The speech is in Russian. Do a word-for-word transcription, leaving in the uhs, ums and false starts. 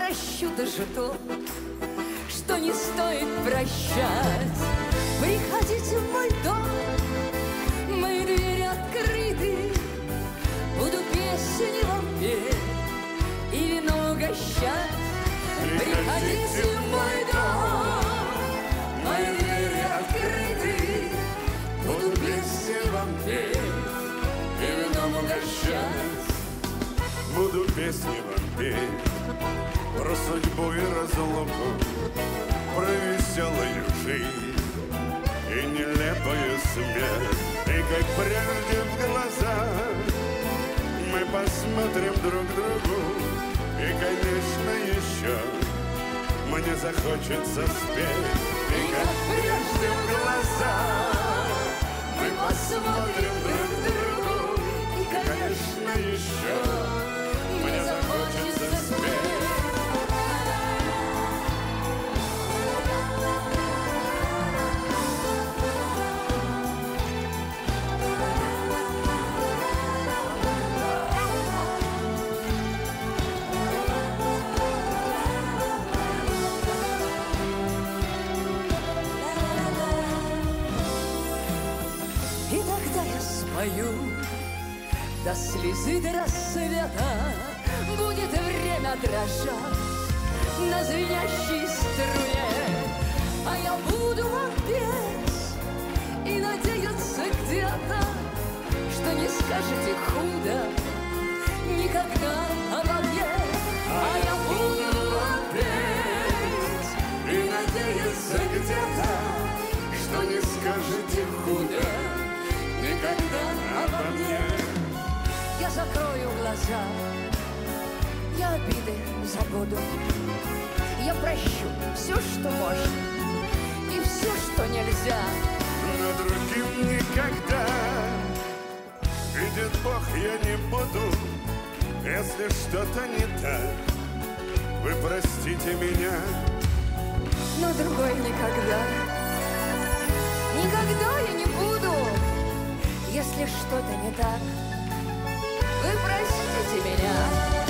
прощу даже то, что не стоит прощать. Приходите в мой дом, мои двери открыты, буду песни вам петь и вино угощать. Приходите в мой дом, мои двери открыты, буду песни вам петь и вином угощать. Буду песни вам петь про судьбу и разлуку, про веселую жизнь и нелепую смерть. И как прежде в глаза мы посмотрим друг другу, и, конечно, еще мне захочется спеть. И как прежде в глаза мы посмотрим друг другу, и, конечно, еще мне захочется спеть. И тогда я спою до слезы, до рассвета. Будет время дрожать на звенящей струне, а я буду вам петь и надеяться где-то, что не скажете худо никогда обо мне. А я буду вам петь И надеяться где-то, что не скажете худо никогда обо мне. Я закрою глаза, я обиды забуду, я прощу все, что можно, и все, что нельзя. Но другим никогда, видит Бог, я не буду. Если что-то не так, вы простите меня. Но другой никогда, никогда я не буду. Если что-то не так, вы простите меня.